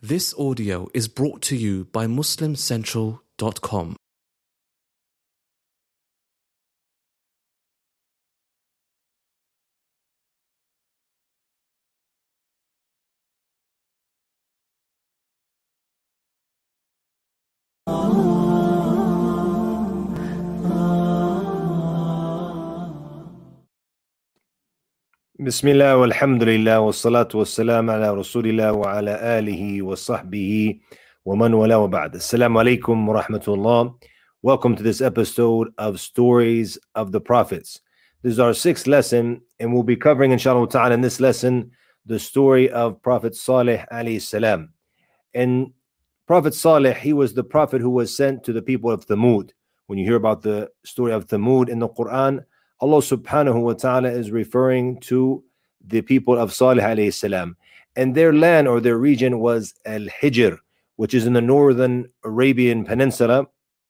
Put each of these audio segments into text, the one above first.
This audio is brought to you by MuslimCentral.com. Bismillah walhamdulillah wassalatu wassalam ala rasulillah wa ala alihi wa sahbihi wa man wala wa ba'd. Assalamu alaikum wa rahmatullah. Welcome to this episode of Stories of the Prophets. This is our sixth lesson, and we'll be covering inshallah ta'ala in this lesson the story of Prophet Salih alayhi salam. And Prophet Salih, he was the prophet who was sent to the people of Thamud. When you hear about the story of Thamud in the Quran, Allah subhanahu wa ta'ala is referring to the people of Salih alayhi salam. And their land or their region was Al-Hijr, which is in the northern Arabian Peninsula.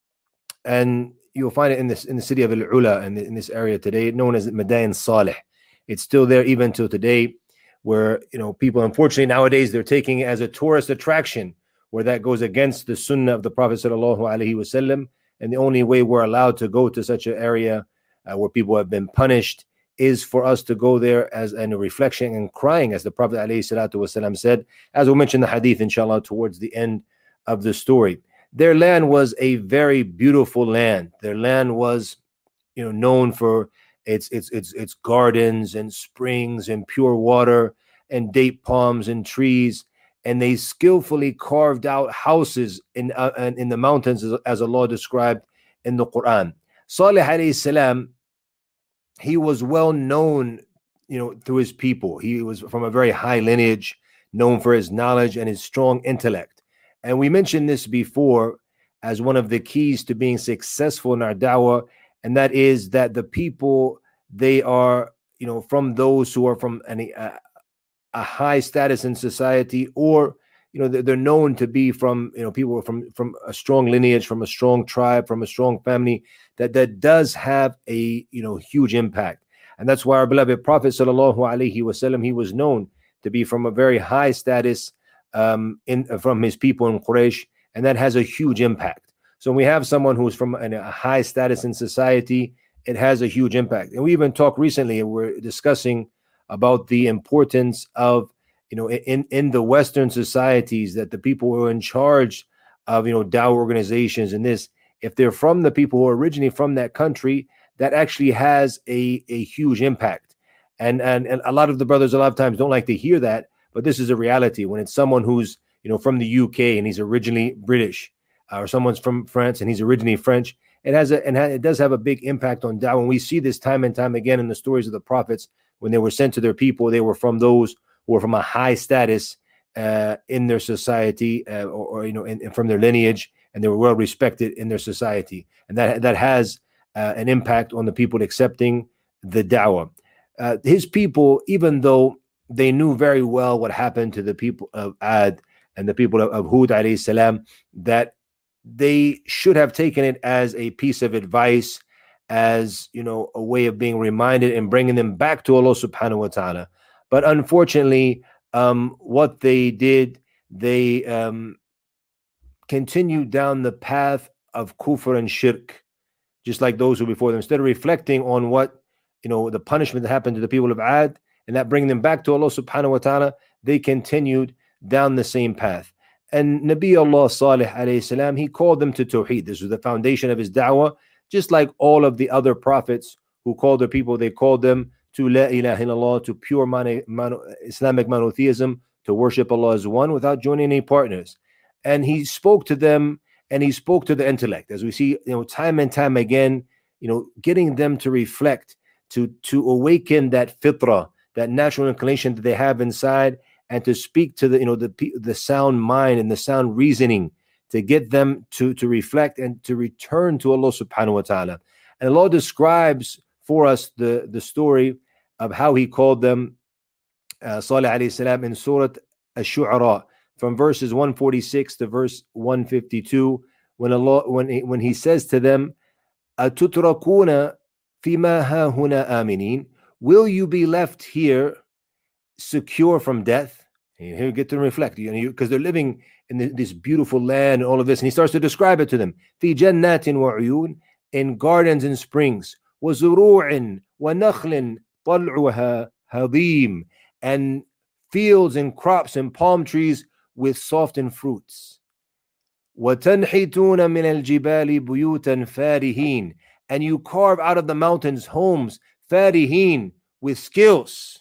And you'll find it in the city of Al-Ula, in this area today, known as Madain Salih. It's still there even till today, where people, unfortunately nowadays, they're taking it as a tourist attraction, where that goes against the sunnah of the Prophet sallallahu alaihi wasallam. And the only way we're allowed to go to such an area where people have been punished is for us to go there as a reflection and crying, as the Prophet ﷺ said, as we'll mention the hadith inshallah towards the end of the story. Their land was a very beautiful land. Their land was known for its gardens and springs and pure water and date palms and trees, and they skillfully carved out houses in the mountains, as Allah described in the Quran. Salih alayhi salam, he was well known, through his people. He was from a very high lineage, known for his knowledge and his strong intellect. And we mentioned this before as one of the keys to being successful in our da'wah, and that is that the people, they are, from those who are from a high status in society, or they're known to be from people from a strong lineage, from a strong tribe, from a strong family, that does have a huge impact. And that's why our beloved Prophet sallallahu alaihi wasallam, he was known to be from a very high status from his people in Quraysh, and that has a huge impact. So when we have someone who's from a high status in society, it has a huge impact. And we even talked recently, and we're discussing about the importance of in the Western societies, that the people who are in charge of dawah organizations and this, if they're from the people who are originally from that country, that actually has a huge impact. And a lot of the brothers a lot of times don't like to hear that, but this is a reality. When it's someone who's from the UK and he's originally British, or someone's from France and he's originally French, it does have a big impact on dawah. And we see this time and time again in the stories of the prophets. When they were sent to their people, they were from those who were from a high status in their society, or from their lineage, and they were well respected in their society, and that has an impact on the people accepting the da'wah. His people, even though they knew very well what happened to the people of Ad and the people of Hud alayhi salam, that they should have taken it as a piece of advice, as a way of being reminded and bringing them back to Allah subhanahu wa ta'ala. But unfortunately, what they did, they continued down the path of kufr and shirk, just like those who before them. Instead of reflecting on what, the punishment that happened to the people of Ad, and that bringing them back to Allah subhanahu wa ta'ala, they continued down the same path. And Nabi Allah Salih alayhi salam, he called them to Tawheed. This was the foundation of his da'wah, just like all of the other prophets who called their people, they called them to La ilaha illallah, to pure Islamic monotheism, to worship Allah as one without joining any partners. And he spoke to them, and he spoke to the intellect, as we see time and time again, getting them to reflect, to awaken that fitrah, that natural inclination that they have inside, and to speak to the sound mind and the sound reasoning, to get them to reflect and to return to Allah subhanahu wa ta'ala. And Allah describes for us the story of how he called them, Salih alayhi salam, in Surah Ash-Shu'ara, from verses 146 to verse 152, when he says to them, "Atutrakuna fima hahuna aminin," will you be left here secure from death? And here you get to reflect, because they're living in this beautiful land and all of this. And he starts to describe it to them. في جنات وعيون, in gardens and springs. وزروع ونخل طلعها هضيم, and fields and crops and palm trees with softened fruits. وتنحتون من الجبال بيوتا فارهين, and you carve out of the mountains homes, فارهين, with skills.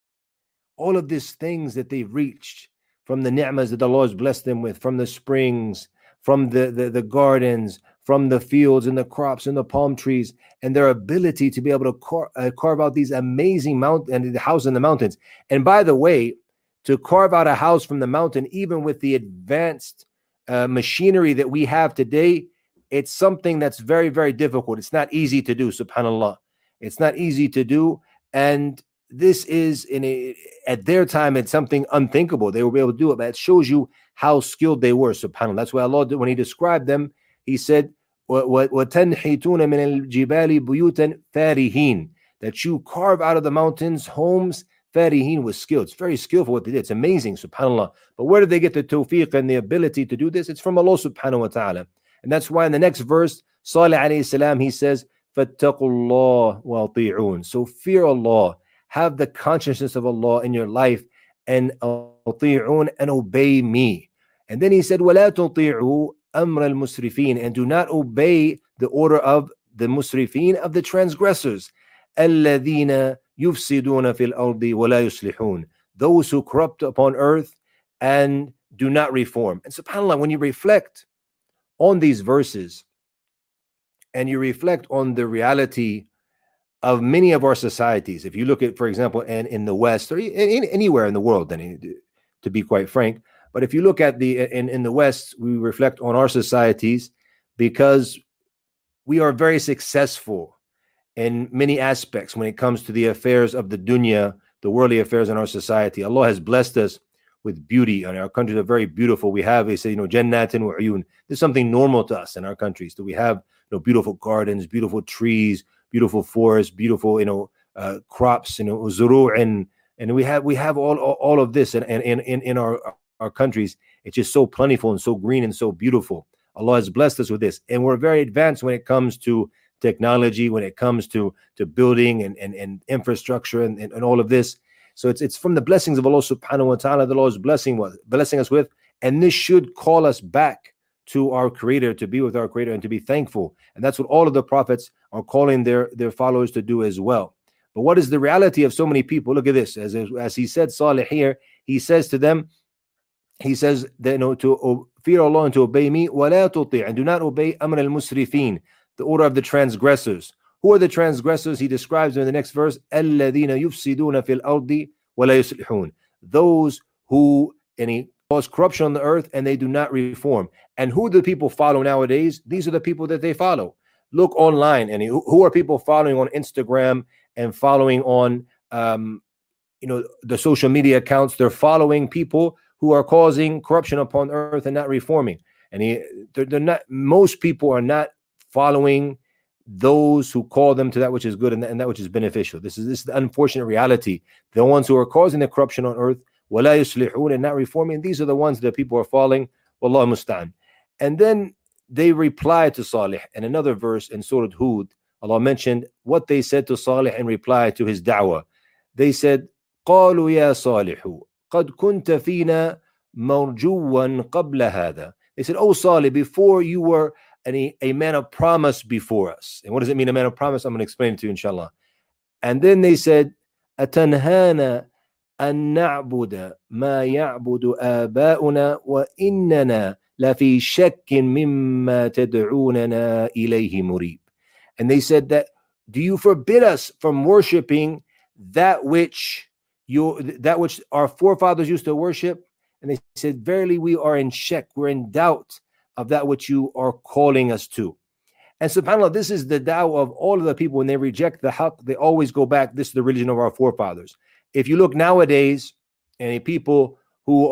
All of these things that they've reached from the ni'mas that Allah has blessed them with, from the springs, from the gardens, from the fields and the crops and the palm trees, and their ability to be able to carve out these amazing and the house in the mountains. And by the way, to carve out a house from the mountain, even with the advanced machinery that we have today, it's something that's very, very difficult. It's not easy to do, subhanAllah. It's not easy to do. And this is, at their time, it's something unthinkable. They were able to do it, but it shows you how skilled they were, subhanAllah. That's why Allah, when He described them, He said, وَتَنْحِتُونَ مِنَ الْجِبَالِ بُيُوتًا فَارِهِينَ, that you carve out of the mountains homes, farihin, with skill. It's very skillful what they did. It's amazing, subhanAllah. But where did they get the tawfiq and the ability to do this? It's from Allah subhanahu wa ta'ala. And that's why in the next verse, Salih alayhi salam, he says, فَاتَّقُوا اللَّهَ وَأَطِيعُونَ. So fear Allah, have the consciousness of Allah in your life, and أطيعون, and obey me. And then he said, وَلَا تُطِيعُوا أَمْرَ الْمُسْرِفِينَ, and do not obey the order of the musrifin, of the transgressors. الَّذِينَ يُفْسِدُونَ فِي الْأَرْضِ وَلَا يُصْلِحُونَ, those who corrupt upon earth and do not reform. And subhanAllah, when you reflect on these verses and you reflect on the reality of many of our societies, if you look at, for example, in the West, or anywhere in the world, to be quite frank, but if you look at in the West, we reflect on our societies because we are very successful in many aspects when it comes to the affairs of the dunya, the worldly affairs in our society. Allah has blessed us with beauty, and our countries are very beautiful. We have, they say, jannatin wa uyun. There's something normal to us in our countries. So we have, beautiful gardens, beautiful trees, beautiful forests, beautiful, crops, zuru', and we have all of this in our countries. It's just so plentiful and so green and so beautiful. Allah has blessed us with this, and we're very advanced when it comes to technology, when it comes to building and infrastructure and all of this. So it's from the blessings of Allah subhanahu wa ta'ala that Allah is blessing us with, and this should call us back to our Creator, to be with our Creator, and to be thankful. And that's what all of the prophets are calling their followers to do as well. But what is the reality of so many people? Look at this. As he said, Salih here, he says to them, he says that, to fear Allah and to obey me, وَلَا تُطِيعْ, and do not obey أَمْرَ الْمُسْرِفِينَ, the order of the transgressors. Who are the transgressors? He describes them in the next verse, الَّذِينَ يُفْسِدُونَ فِي الْأَرْضِ وَلَا يُصْلِحُونَ, those who cause corruption on the earth and they do not reform. And who do people follow nowadays? These are the people that they follow. Look online, and who are people following on Instagram and following on the social media accounts? They're following people who are causing corruption upon earth and not reforming. And they're not. Most people are not following those who call them to that which is good and that which is beneficial. This is the unfortunate reality. The ones who are causing the corruption on earth, وَلَا يُصْلِحُونَ, and not reforming, these are the ones that people are following. Wallahu musta'an. And then they reply to Salih in another verse in Surah Hud. Allah mentioned what they said to Salih in reply to his da'wah. They said, قَالُوا يَا صَالِحُ قَدْ كُنْتَ فِينَا مَرْجُوًّا قَبْلَ هَذَا. They said, oh Salih, before you were a man of promise before us. And what does it mean, a man of promise? I'm going to explain it to you, inshallah. And then they said, أَتَنْهَانَ أَن نَعْبُدَ مَا يَعْبُدُ آبَاؤُنَا وَإِنَّنَا لَفِي شَكٍّ مِّمَّا تَدْعُونَنَا إِلَيْهِ مُرِيبٍ. And they said that, do you forbid us from worshiping that which our forefathers used to worship? And they said, verily, we are in shak, we're in doubt of that which you are calling us to. And subhanAllah, this is the da'wah of all of the people. When they reject the haqq, they always go back, this is the religion of our forefathers. If you look nowadays, any people who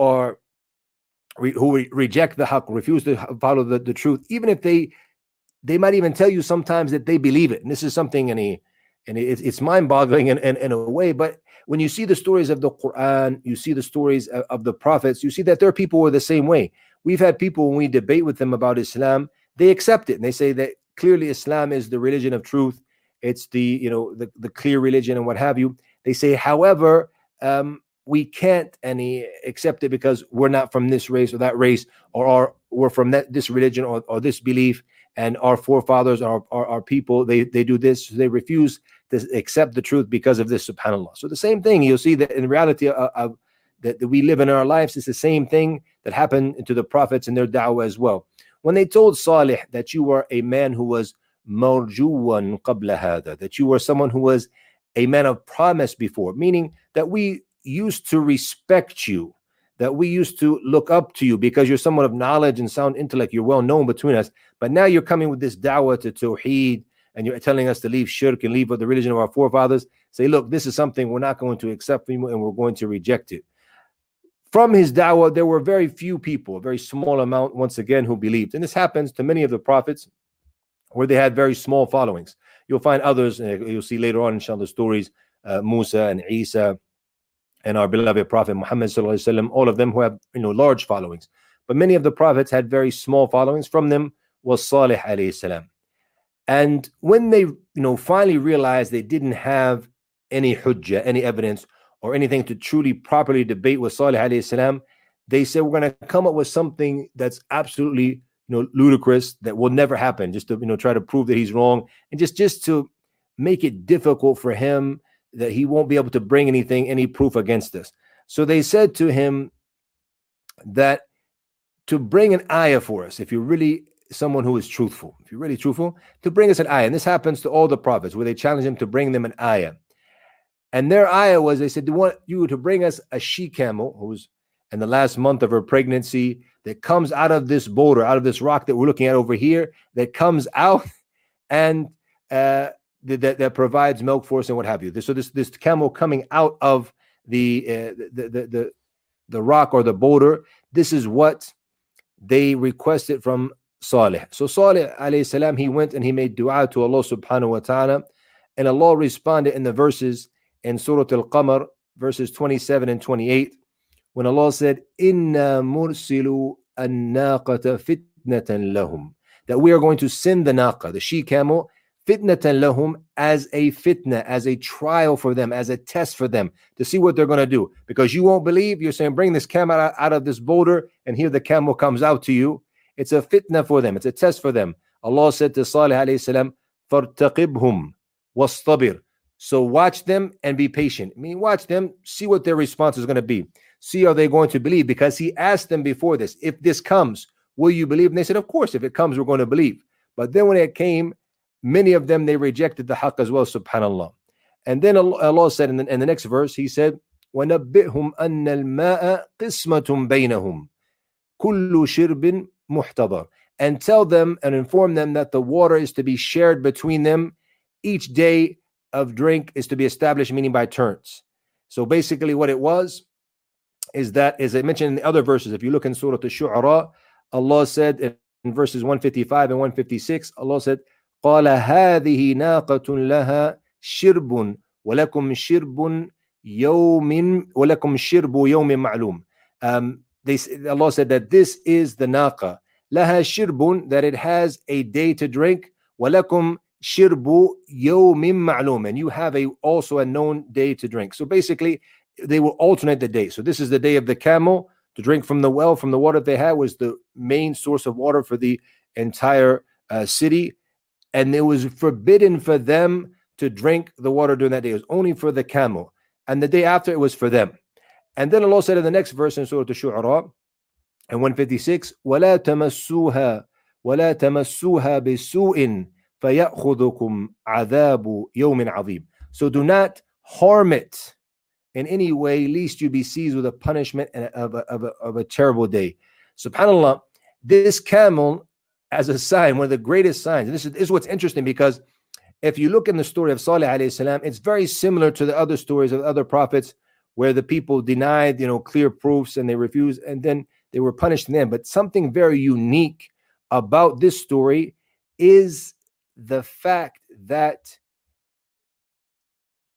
reject the haqq, refuse to follow the truth, even if they might even tell you sometimes that they believe it. And this is something And it's mind-boggling in a way. But when you see the stories of the Quran, you see the stories of the prophets, you see that there are people who are the same way. We've had people, when we debate with them about Islam, they accept it and they say that clearly Islam is the religion of truth. It's the clear religion and what have you. They say, however, we can't accept it because we're not from this race or that race, or we're from this religion or this belief, and our forefathers, our people, they do this. So they refuse to accept the truth because of this, subhanAllah. So the same thing, you'll see that in reality that we live in our lives, it's the same thing that happened to the prophets and their da'wah as well. When they told Salih that you were a man who was marjuwan qabla hada, that you were someone who was a man of promise before, meaning that we used to respect you, that we used to look up to you because you're someone of knowledge and sound intellect, you're well known between us, but now you're coming with this da'wah to tawheed, and you're telling us to leave shirk and leave the religion of our forefathers. Say, look, this is something we're not going to accept from you and we're going to reject it. From his da'wah, there were very few people, a very small amount, once again, who believed. And this happens to many of the prophets where they had very small followings. You'll find others, you'll see later on, inshallah, stories, Musa and Isa and our beloved Prophet Muhammad sallallahu alaihi wasallam, all of them who have large followings. But many of the prophets had very small followings. From them was Salih alayhi salam. And when they finally realized they didn't have any hujjah, any evidence or anything to truly properly debate with Salih alayhi salam, they said, we're going to come up with something that's absolutely ludicrous, that will never happen, just to try to prove that he's wrong, and just to make it difficult for him, that he won't be able to bring any proof against us. So they said to him that to bring an ayah for us, if you're really someone who is truthful, if you're really truthful, to bring us an ayah. And this happens to all the prophets, where they challenge him to bring them an ayah. And their ayah was, they said, they want you to bring us a she-camel who's in the last month of her pregnancy, that comes out of this boulder, out of this rock that we're looking at over here, that comes out and that provides milk for us and what have you. So this camel coming out of the rock or the boulder, this is what they requested from Salih. So Salih alayhi salam, he went and he made dua to Allah subhanahu wa ta'ala, and Allah responded in the verses in Surah Al-Qamar, verses 27 and 28, when Allah said, Inna mursilu an-naqata fitnatan lahum, that we are going to send the naqa, the she-camel, fitnatan lahum, as a fitna, as a trial for them, as a test for them, to see what they're going to do. Because you won't believe, you're saying, bring this camel out of this boulder, and here the camel comes out to you. It's a fitna for them. It's a test for them. Allah said to Salih alayhi salam, فَارْتَقِبْهُمْ وَاصْطَبِرْ. So watch them and be patient. I mean, watch them, see what their response is going to be. See, are they going to believe? Because he asked them before this, if this comes, will you believe? And they said, of course, if it comes, we're going to believe. But then when it came, many of them, they rejected the haqq as well, subhanallah. And then Allah said in the next verse, he said, وَنَبِّئْهُمْ أَنَّ الْمَاءَ قِسْمَةٌ بَيْنَهُمْ كُلُّ شِرْبٍ مُحْتَضَرٍ. And tell them and inform them that the water is to be shared between them. Each day of drink is to be established, meaning by turns. So basically what it was is that, as I mentioned in the other verses, if you look in Surah Al-Shu'ara, Allah said in verses 155 and 156, Allah said, قَالَ هَذِهِ نَاقَةٌ لَهَا شِرْبٌ وَلَكُمْ شِرْبٌ يَوْمٍ مَعْلُومٍ. Allah said that this is the naqa, laha shirbun, that it has a day to drink, walakum shirbu yawmin ma'lum, and you have also a known day to drink. So basically, they will alternate the day. So this is the day of the camel to drink from the well, from the water they had, was the main source of water for the entire city, and it was forbidden for them to drink the water during that day. It was only for the camel, and the day after it was for them. And then Allah said in the next verse in Surah Al-Shu'ara, and 156, وَلَا تَمَسُّوهَا بِسُوءٍ فَيَأْخُذُكُمْ عَذَابُ يَوْمٍ عَظِيمٍ. So do not harm it in any way, lest you be seized with a punishment of a terrible day. SubhanAllah, this camel as a sign, one of the greatest signs. And this is what's interesting, because if you look in the story of Salih alayhi salam, it's very similar to the other stories of other prophets, where the people denied, clear proofs, and they refused, and then they were punished in them. But something very unique about this story is the fact that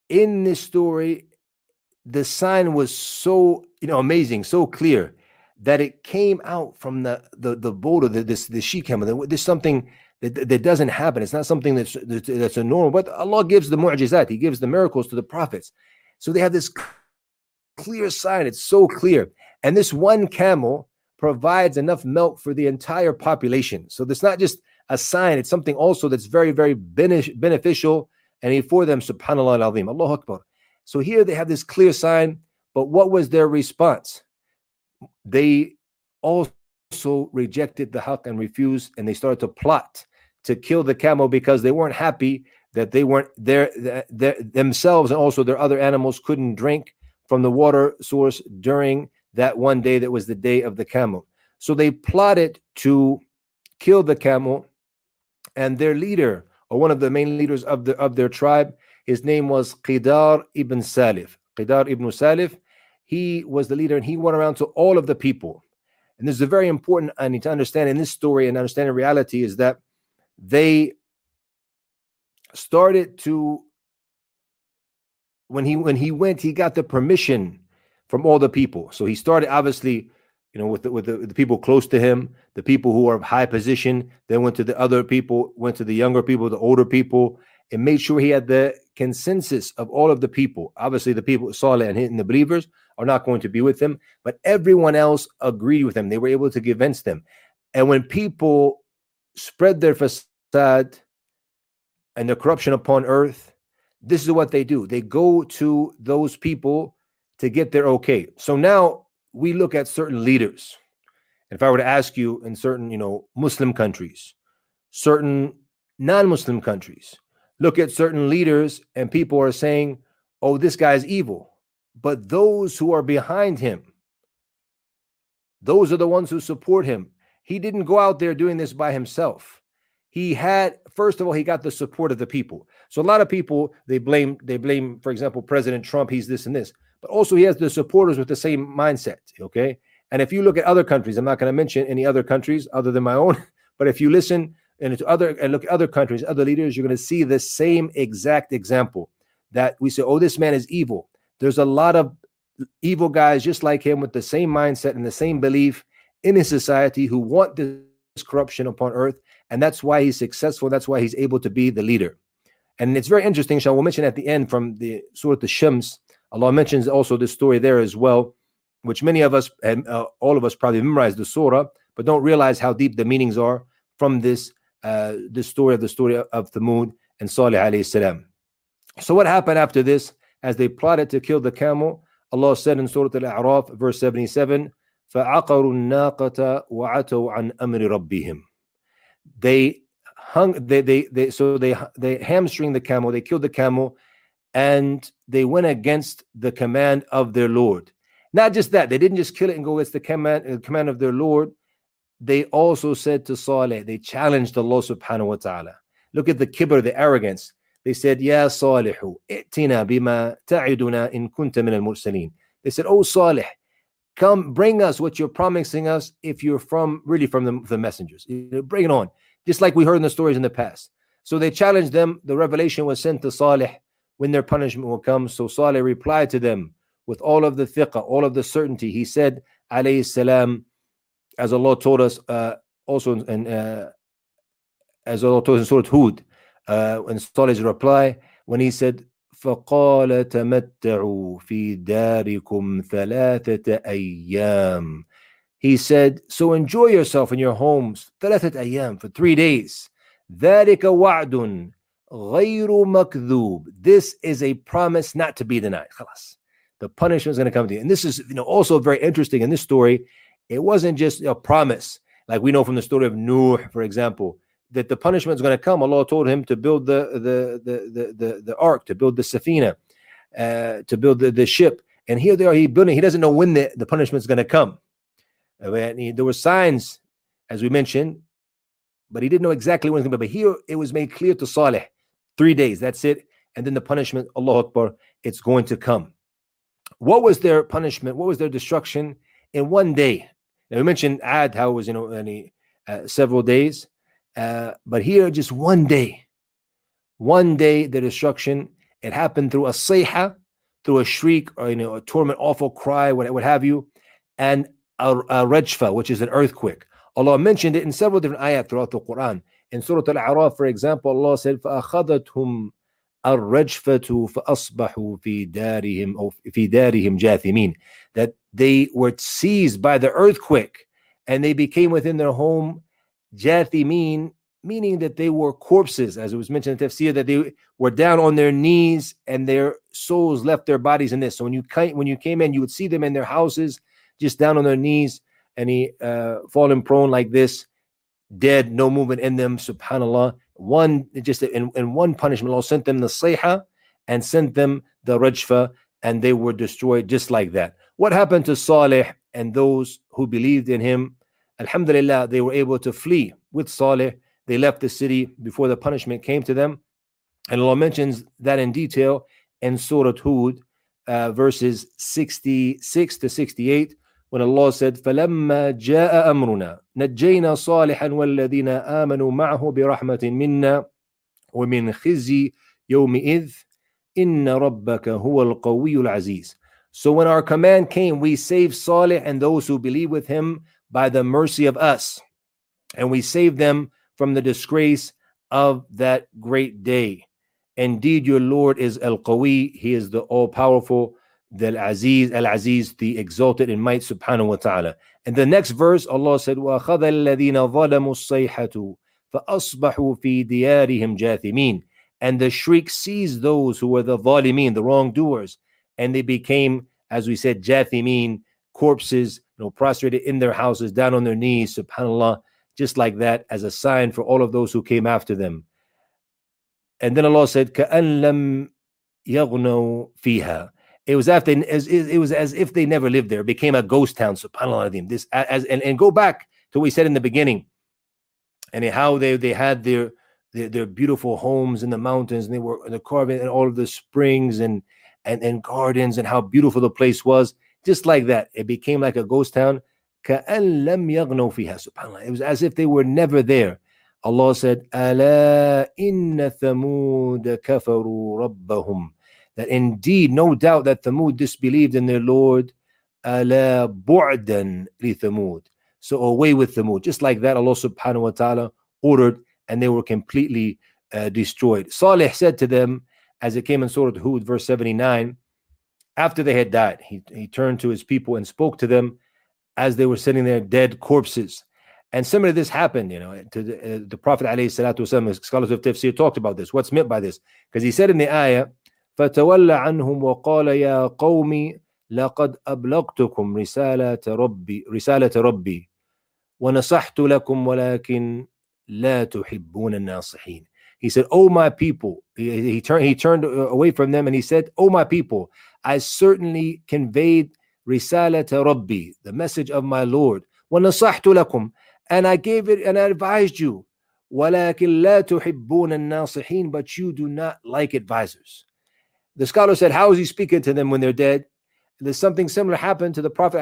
in this story, the sign was so amazing, so clear, that it came out from the boat of the she camel. There's something that doesn't happen. It's not something that's a normal. But Allah gives the mu'jizat. He gives the miracles to the prophets. So they have this clear sign. It's so clear. And this one camel provides enough milk for the entire population. So it's not just a sign. It's something also that's very, very beneficial. And for them, subhanallah al-azim, Allahu Akbar. So here they have this clear sign. But what was their response? They also rejected the haqq and refused, and they started to plot to kill the camel because they weren't happy that they weren't there themselves, and also their other animals couldn't drink from the water source during that one day that was the day of the camel. So they plotted to kill the camel, and their leader, or one of the main leaders of their tribe, his name was Qidar ibn Salif. Qidar ibn Salif, he was the leader, and he went around to all of the people. And this is a very important, I need to understand in this story and understand in reality, is that they started to, when he went, he got the permission from all the people. So he started obviously, with the people close to him, the people who are of high position, then went to the other people, went to the younger people, the older people, and made sure he had the consensus of all of the people. Obviously, the people, Saleh and the believers, are not going to be with him, but everyone else agreed with him. They were able to convince them. And when people spread their fasad and the corruption upon earth, this is what they do. They go to those people to get their okay. So now we look at certain leaders. If I were to ask you in certain, Muslim countries, certain non-Muslim countries, look at certain leaders and people are saying, oh, this guy's evil. But those who are behind him, those are the ones who support him. He didn't go out there doing this by himself. He had, first of all, he got the support of the people. So a lot of people, they blame, for example, President Trump, he's this and this. But also he has the supporters with the same mindset, okay? And if you look at other countries, I'm not going to mention any other countries other than my own, but if you listen and look at other countries, other leaders, you're going to see the same exact example that we say, oh, this man is evil. There's a lot of evil guys just like him with the same mindset and the same belief in his society who want this corruption upon earth. And that's why he's successful. That's why he's able to be the leader. And it's very interesting, Shah, we'll mention at the end from the Surah Al-Shams, Allah mentions also this story there as well, which many of us, and all of us probably memorized the surah, but don't realize how deep the meanings are from this story of Thamud and Salih alayhi salam. So what happened after this? As they plotted to kill the camel, Allah said in Surah Al-A'raf, verse 77, فَعَقَرُوا النَّاقَةَ وَعَتَوْا عَنْ أَمْرِ رَبِّهِمْ. They hamstringed the camel, they killed the camel, and they went against the command of their Lord. Not just that, they didn't just kill it and go against the command of their Lord. They also said to Saleh, they challenged Allah subhanahu wa ta'ala. Look at the kibr, the arrogance. They said, Ya Salihu, i'tina bima ta'iduna in kunta min al-mursaleen. They said, oh Salih, come bring us what you're promising us if you're really from the messengers. Bring it on. Just like we heard in the stories in the past. So they challenged them. The revelation was sent to Salih when their punishment will come. So Salih replied to them with all of the thiqah, all of the certainty. He said, alayhi salam, as Allah told us also, and as Allah told us in Surah Hud, in Salih's reply, when he said, فَقَالَ تَمَتَّعُوا فِي دَارِكُمْ ثَلَاثَةَ أَيَّامٍ. He said, so enjoy yourself in your homes, ثَلَاثَةَ أَيَّامٍ, for 3 days. ذَلِكَ وَعْدٌ غَيْرُ مَكْذُوبٍ. This is a promise not to be denied. خلاص. The punishment is going to come to you. And this is also very interesting in this story. It wasn't just a promise, like we know from the story of Nuh, for example, that the punishment is going to come. Allah told him to build the ark, to build the safina, to build the ship. And here they are, he building. He doesn't know when the punishment is going to come. There were signs, as we mentioned, but he didn't know exactly when it's going to be. But here it was made clear to Salih, 3 days, that's it. And then the punishment, Allahu Akbar, it's going to come. What was their punishment? What was their destruction in one day? Now we mentioned Ad, how it was, several days. But here, just one day, the destruction, It happened through a sayha, through a shriek, or a torment, awful cry, what have you, and a rajfa, which is an earthquake. Allah mentioned it in several different ayat throughout the Quran. In Surah Al-A'raf, for example, Allah said, فَأَخَذَتْهُمْ الرَّجْفَةُ فَأَصْبَحُوا فِي دَارِهِمْ أو فِي دَارِهِمْ جَاثِمِينَ, that they were seized by the earthquake and they became within their home jathimin, meaning that they were corpses, as it was mentioned in Tafsir, that they were down on their knees and their souls left their bodies in this. So when you came in, you would see them in their houses, just down on their knees, and fallen prone like this, dead, no movement in them. Subhanallah. In one punishment, Allah sent them the sayha and sent them the rajfa, and they were destroyed just like that. What happened to Salih and those who believed in him? Alhamdulillah, they were able to flee with Salih. They left the city before the punishment came to them. And Allah mentions that in detail in Surah Hud, verses 66 to 68, when Allah said, فَلَمَّا جَاءَ أَمْرُنَا نَجَّيْنَا صَالِحًا وَالَّذِينَ آمَنُوا مَعَهُ بِرَحْمَةٍ مِنَّا وَمِنْ خِزْيِ يَوْمِئِذٍ إِنَّ رَبَّكَ هُوَ الْقَوِيُّ الْعَزِيزُ. So when our command came, we saved Salih and those who believe with him by the mercy of us, and we saved them from the disgrace of that great day. Indeed, your Lord is Al-Qawi, he is the all-powerful, the Al-Aziz, the exalted in might, subhanahu wa ta'ala. And the next verse, Allah said, وَأَخَذَ الَّذِينَ ظَلَمُوا الصَّيْحَةُ فَأَصْبَحُوا فِي دِيَارِهِمْ جَاثِمِينَ. And the shriek seized those who were the zalimeen, the wrongdoers, and they became, as we said, jathimin, corpses, prostrated in their houses, down on their knees, subhanallah, just like that, as a sign for all of those who came after them. And then Allah said, كَأَن لَمْ يَغْنَوْا فِيهَا. It was as if they never lived there. It became a ghost town, subhanallah. This and go back to what we said in the beginning, and how they had their beautiful homes in the mountains, and they were carving and all of the springs and gardens, and how beautiful the place was. Just like that, it became like a ghost town. كَأَن لَمْ يَغْنَوْا فِيهَا. Subhanallah. It was as if they were never there. Allah said, أَلَا إِنَّ ثَمُودَ كَفَرُوا رَبَّهُمْ. That indeed, no doubt that Thamud disbelieved in their Lord. أَلَا بُعْدًا لِثَمُودَ. So away with Thamud. Just like that, Allah subhanahu wa ta'ala ordered, and they were completely destroyed. Salih said to them, as it came in Surah Hud, verse 79, after they had died, he turned to his people and spoke to them as they were sitting there, dead corpses. And similar to this happened, to the Prophet ﷺ. Scholars of Tafsir talked about this. What's meant by this? Because he said in the ayah, فَتَوَلَّ عَنْهُمْ وَقَالَ يَا قَوْمِ لَقَدْ أَبْلَغْتُكُمْ رِسَالَةَ رَبِّي وَنَصَحْتُ لَكُمْ وَلَكِنْ لَا تُحِبُّونَ النَّاصِحِينَ. He said, "Oh my people," he turned away from them and he said, "Oh my people, I certainly conveyed رِسَالَةَ رَبِّي, the message of my Lord, وَنَصَحْتُ لَكُمْ, and I gave it and I advised you, وَلَكِنْ لَا تُحِبُّونَ النَّاصِحِينَ, but you do not like advisors." The scholar said, how is he speaking to them when they're dead? There's something similar happened to the Prophet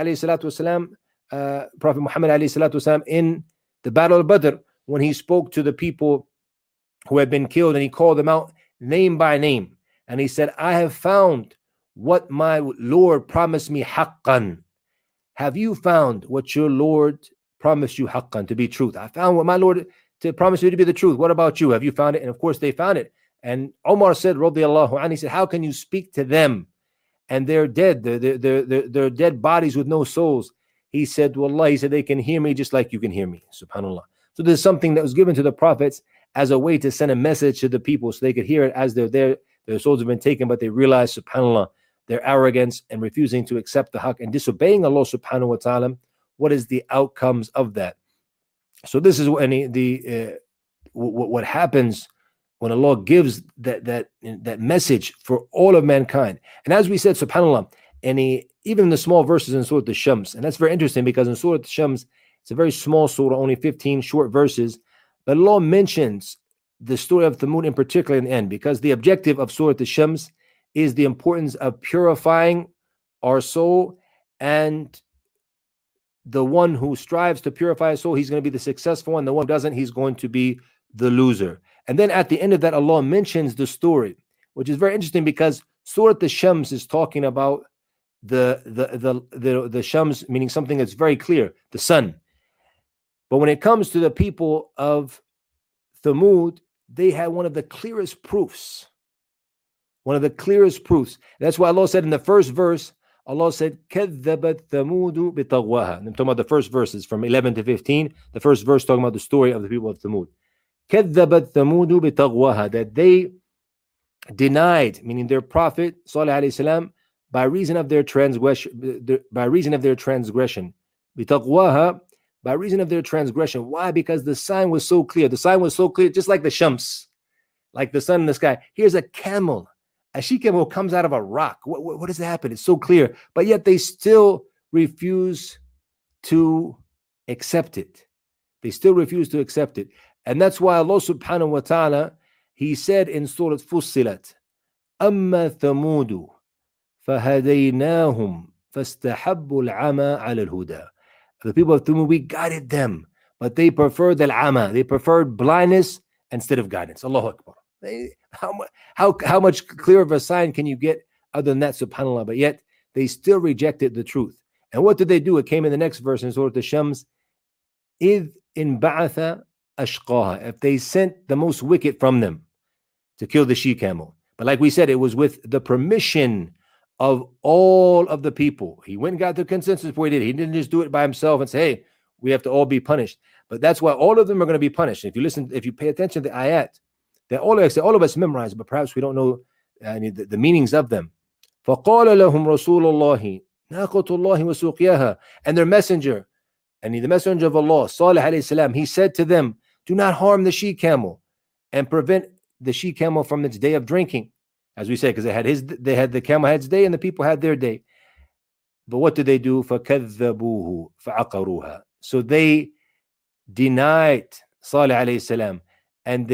ﷺ, Prophet Muhammad ﷺ, in the Battle of Badr, when he spoke to the people who had been killed, and he called them out name by name. And he said, I have found what my Lord promised me haqqan. Have you found what your Lord promised you haqqan, to be truth? I found what my Lord to promise you to be the truth. What about you? Have you found it? And of course they found it. And Umar said, radiyallahu anhu, he said, how can you speak to them and they're dead? They're dead bodies with no souls. He said, Wallah, he said, they can hear me just like you can hear me. Subhanallah. So there's something that was given to the prophets as a way to send a message to the people so they could hear it as they're there. Their souls have been taken, but they realize, subhanallah, their arrogance and refusing to accept the haqq and disobeying Allah subhanahu wa ta'ala. What is the outcomes of that? So this is what happens when Allah gives that message for all of mankind. And as we said, subhanAllah, even in the small verses in Surah Al-Shams, and that's very interesting because in Surah Al-Shams, it's a very small surah, only 15 short verses, but Allah mentions the story of Thamud in particular in the end, because the objective of Surah Al-Shams is the importance of purifying our soul, and the one who strives to purify his soul, he's going to be the successful one. The one who doesn't, he's going to be the loser. And then at the end of that, Allah mentions the story which is very interesting because Surah Al-Shams is talking about the Shams, meaning something that's very clear, the sun. But when it comes to the people of Thamud, they had one of the clearest proofs. One of the clearest proofs. That's why Allah said in the first verse, Allah said, كَذَّبَتْ ثَمُودُ بِطَغْوَاهَا. I'm talking about the first verses from 11 to 15. The first verse talking about the story of the people of Thamud. كَذَّبَتْ ثَمُودُ بِطَغْوَاهَا. That they denied, meaning their prophet, Salih alayhi salam, by reason of their transgression. بِطَغْوَاهَا. By reason of their transgression. Why? Because the sign was so clear. The sign was so clear, just like the Shams, like the sun in the sky. Here's a camel. A she-camel comes out of a rock. What does that happen? It's so clear. But yet they still refuse to accept it. They still refuse to accept it. And that's why Allah subhanahu wa ta'ala, He said in Surah Fussilat, أَمَّا ثَمُودُ فَهَدَيْنَاهُمْ فَاسْتَحَبُّوا الْعَمَى عَلَى الْهُدَى. The people of Thamud, we guided them, but they preferred al-ama. They preferred blindness instead of guidance. Allahu Akbar. How much clearer of a sign can you get other than that, subhanAllah? But yet they still rejected the truth. And what did they do? It came in the next verse in Surah Al-Shams. إِذْ إِنْبَعَثَ أَشْقَاهَا. If they sent the most wicked from them to kill the she-camel. But like we said, it was with the permission of all of the people. He went and got the consensus before he did. He didn't just do it by himself and say, hey, we have to all be punished. But that's why all of them are going to be punished. If you pay attention to the ayat, that all of us memorize, but perhaps we don't know the meanings of them. فَقَالَ لَهُمْ رَسُولُ اللَّهِ نَاقَةُ اللَّهِ وَسُوقِيَاهَا. And their messenger, the messenger of Allah, Salih alayhi salam, he said to them, do not harm the she-camel and prevent the she-camel from its day of drinking. As we said, because they had the camel had its day and the people had their day. But what did they do? فَكَذَّبُوهُ فَعَقَرُوهَا. So they denied Salih alayhi salam, and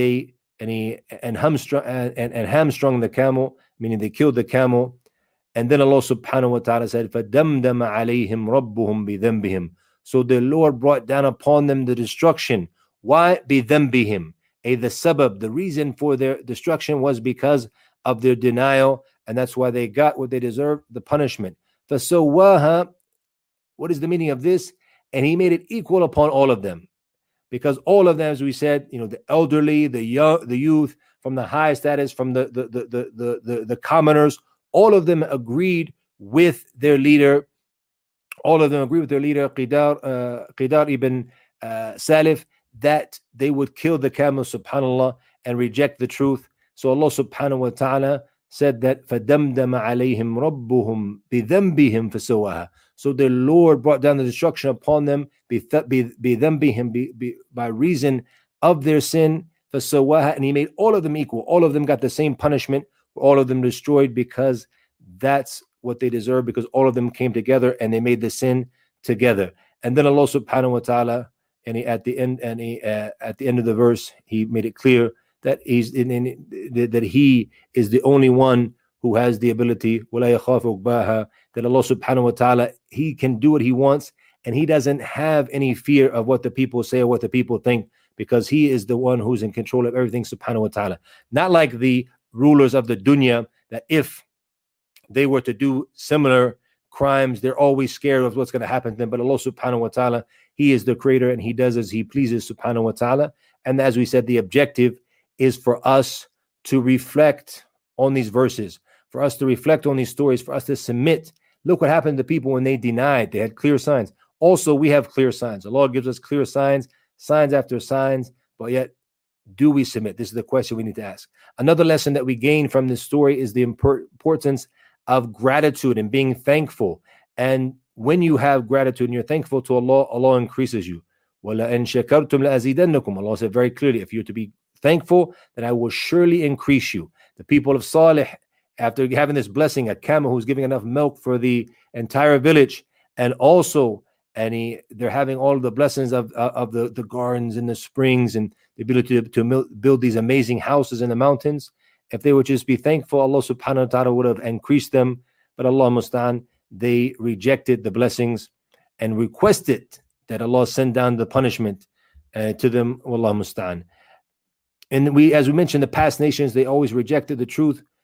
hamstrung the camel, meaning they killed the camel. And then Allah subhanahu wa ta'ala said, فَدَمْدَمَ عَلَيْهِمْ رَبُّهُمْ بِذَنْبِهِمْ. So the Lord brought down upon them the destruction. Why? بِذَنْبِهِمْ. The sabab, the reason for their destruction was because of their denial, and that's why they got what they deserved, the punishment. فَسَوَّاهَا. What is the meaning of this? And He made it equal upon all of them. Because all of them, as we said, the elderly, the young, the youth, from the high status, from the commoners, all of them agreed with their leader. All of them agreed with their leader, Qidar ibn Salif, that they would kill the camel, subhanAllah, and reject the truth. So Allah subhanahu wa ta'ala said that فَدَمْدَمَ عَلَيْهِمْ رَبُّهُمْ بِذَنْبِهِمْ فَسَوَّاهَا. So the Lord brought down the destruction upon them by reason of their sin, فَسَوَّاهَا. And He made all of them equal. All of them got the same punishment. All of them destroyed, because that's what they deserve, because all of them came together and they made the sin together. And then Allah subhanahu wa ta'ala, at the end of the verse, He made it clear that He is the only one who has the ability, وَلَا يَخَافُ عُقْبَاهَا, that Allah subhanahu wa ta'ala, He can do what He wants, and He doesn't have any fear of what the people say or what the people think, because He is the one who's in control of everything, subhanahu wa ta'ala. Not like the rulers of the dunya, that if they were to do similar crimes, they're always scared of what's going to happen to them. But Allah subhanahu wa ta'ala, He is the creator, and He does as He pleases, subhanahu wa ta'ala. And as we said, the objective is for us to reflect on these verses, for us to reflect on these stories, for us to submit. Look what happened to people when they denied. They had clear signs. Also, we have clear signs. Allah gives us clear signs, signs after signs, but yet, do we submit? This is the question we need to ask. Another lesson that we gain from this story is the importance of gratitude and being thankful. And when you have gratitude and you're thankful to Allah, Allah increases you. وَلَئِنْ شَكَرْتُمْ لَأَزِيدَنَّكُمْ. Allah said very clearly, if you're to be thankful, then I will surely increase you. The people of Salih, after having this blessing, a camel who's giving enough milk for the entire village, and also they're having all the blessings of the gardens and the springs and the ability to build these amazing houses in the mountains. If they would just be thankful, Allah subhanahu wa ta'ala would have increased them. But Allah musta'an, they rejected the blessings and requested that Allah send down the punishment to them. Wallahu musta'an. And as we mentioned, the past nations, they always rejected the truth,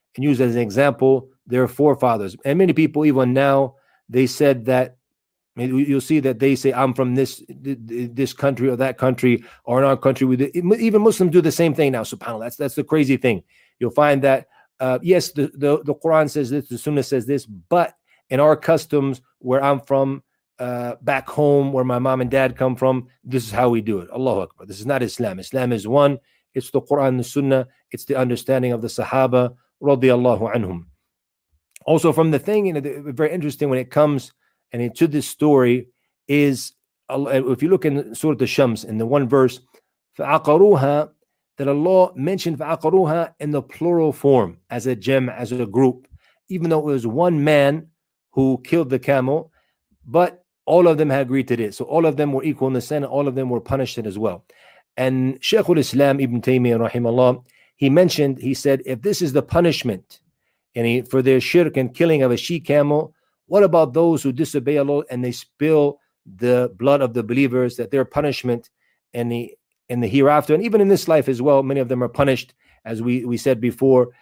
and use as an example their forefathers. And many people, even now, they said that, you'll see that they say, I'm from this country or that country, or in our country. Even Muslims do the same thing now, subhanAllah. That's the crazy thing. You'll find that, yes, the Quran says this, the Sunnah says this, but in our customs, where I'm from, back home, where my mom and dad come from, this is how we do it. Allahu Akbar. This is not Islam. Islam is one. It's the Quran and the Sunnah. It's the understanding of the Sahaba, radiyallahu anhum. Also, from the thing, very interesting when it comes and into this story is, if you look in Surah Al-Shams, in the one verse, فَعَقَرُوهَا, that Allah mentioned فَعَقَرُوهَا in the plural form, as a gem, as a group, even though it was one man who killed the camel, but all of them had agreed to this. So all of them were equal in the sin, all of them were punished as well. And Shaykh al-Islam Ibn Taymiyyah, rahimahullah, he said, if this is the punishment for their shirk and killing of a she-camel, what about those who disobey Allah and they spill the blood of the believers, that their punishment in the hereafter, and even in this life as well, many of them are punished, as we said before,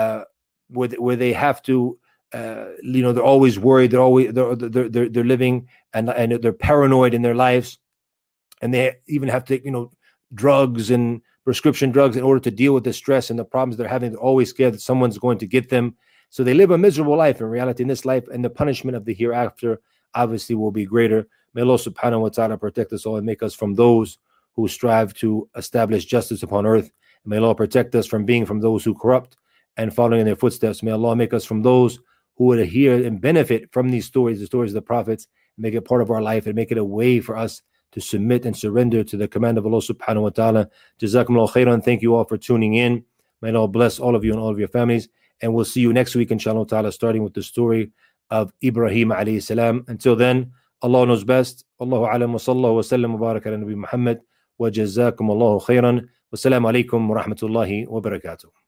where they have to, they're always worried, they're living and they're paranoid in their lives, and they even have to take, drugs and prescription drugs in order to deal with the stress and the problems they're having. They're always scared that someone's going to get them. So they live a miserable life in reality in this life, and the punishment of the hereafter obviously will be greater. May Allah subhanahu wa ta'ala protect us all and make us from those who strive to establish justice upon earth. May Allah protect us from being from those who corrupt and following in their footsteps. May Allah make us from those who would hear and benefit from these stories, the stories of the prophets, and make it part of our life and make it a way for us to submit and surrender to the command of Allah subhanahu wa ta'ala. Jazakumullah khairan. Thank you all for tuning in. May Allah bless all of you and all of your families. And we'll see you next week, inshallah ta'ala, starting with the story of Ibrahim alayhi salam. Until then, Allah knows best. Allahu alam wa sallallahu wa sallam wa baraka ala Nabi Muhammad wa jazakumullahu khairan. Wassalamu alaikum wa rahmatullahi wa barakatuh.